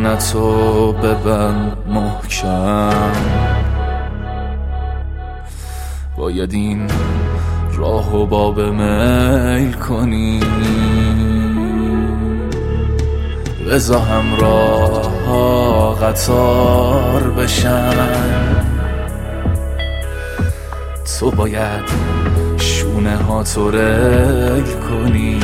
دهنتو ببند محکم، باید این راهو باب میل کنی، بذار همراه ها قطار بشن، تو باید شونه ها تو ریل کنی.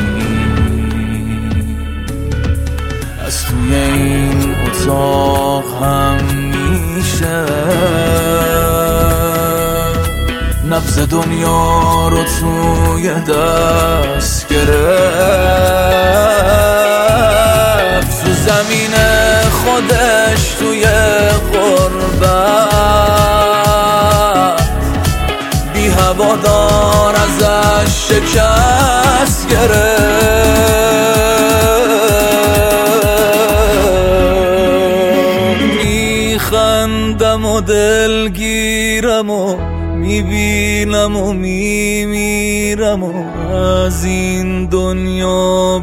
از توی این اتاق هم میشه نبض دنیا رو توی دست گرفت، تو زمین خودش توی غربت بی هوادار ازش شکست گرفت. میخندم و دلگیرم و میبینم و میمیرم و از این دنیا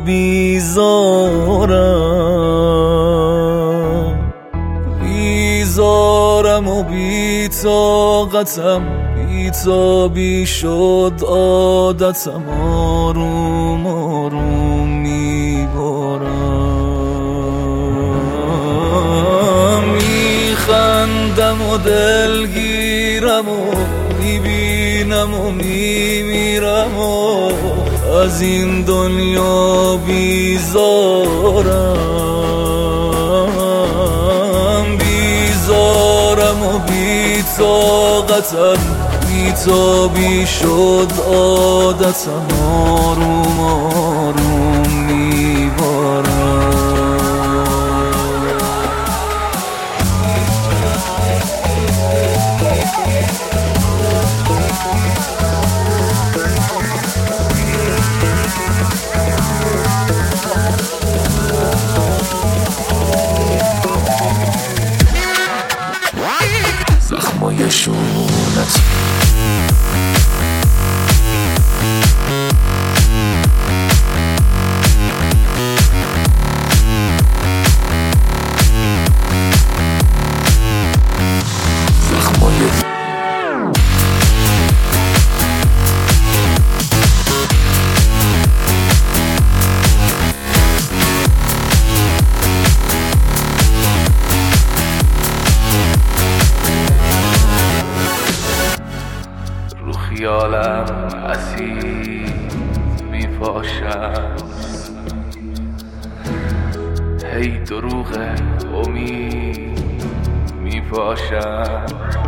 بیزارم و بی‌طاقتم، بی‌تابی شد عادتم، آروم آروم میبارم. میخندم و دلگیرم و میبینم و میمیرم و از این دنیا بیزارم و بی‌طاقتم، بی‌تابی شد عادتم، آروم آروم میبارم. زخمای شونت خیالم اسیر میپاشم، هی دروغ امید میپاشم،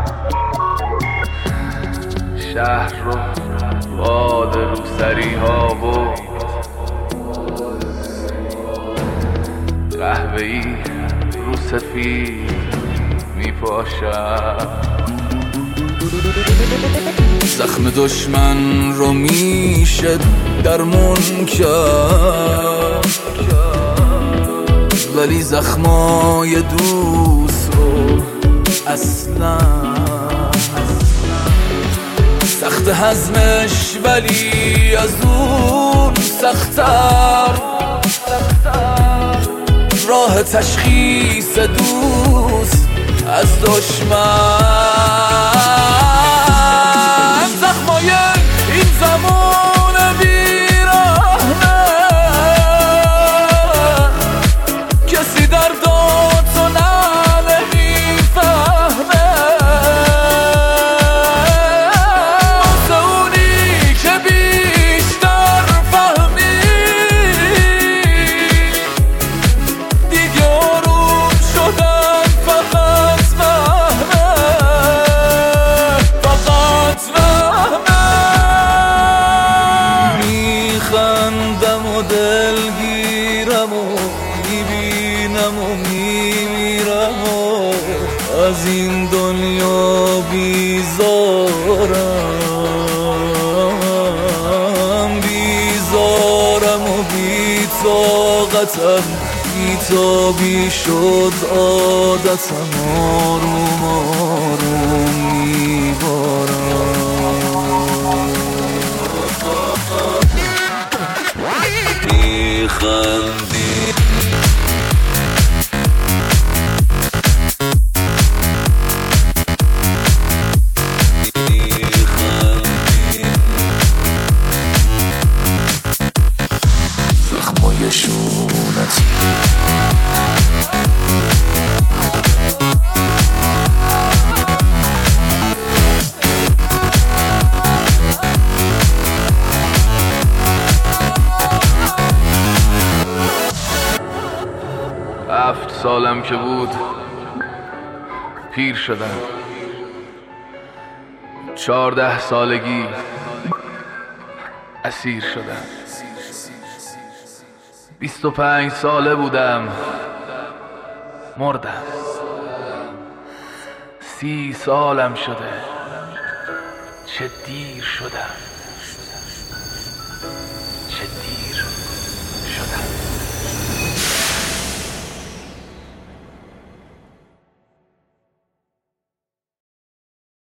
شهر رو باد روسری ها و قهوه‌ای رو سفید میپاشم. زخم دشمن رو میشه درمون کرد، ولی زخمای دوست رو اصلا سخت هضمش، ولی از اون سخت‌تر راه تشخیص دوست از دشمن. زخمای این زمان بیرحمه، کسی درداتو نمیفهمه، واسه اونی که بیشتر فهمی دیگه آروم شدن فقط وهمه، فقط وهمه. میخندم و دلگیرم و میبینم و میمیرم و از این دنیا بیزارم و بی‌طاقتم، بی‌تابی شد عادتم، آروم آروم میبارم. میخندی سالم که بود پیر شدم. 14 سالگی اسیر شدم. 25 ساله بودم مردم. 30 سالم شده چه دیر شدم.